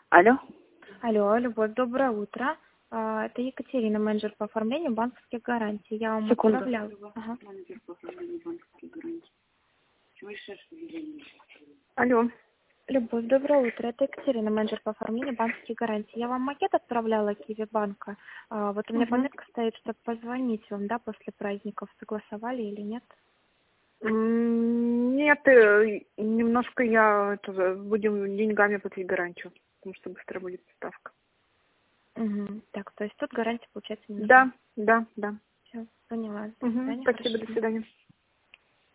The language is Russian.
Алло. Алло, Любовь, доброе утро. Это Екатерина, менеджер по оформлению банковских гарантий. Я вам Секунду. отправляла. Ага. Алло. Любовь, доброе утро. Это Екатерина, менеджер по оформлению банковских гарантий. Я вам макет отправляла Киви банка. Вот у меня Угу. пометка стоит, чтобы позвонить вам, да, после праздников. Согласовали или нет? Нет, немножко будем деньгами платить гарантию, потому что быстро будет ставка. Угу. Так, то есть тут гарантия, получается, не нужна. Да. Все, поняла. До Угу. свидания, Спасибо, хорошего до дня. свидания.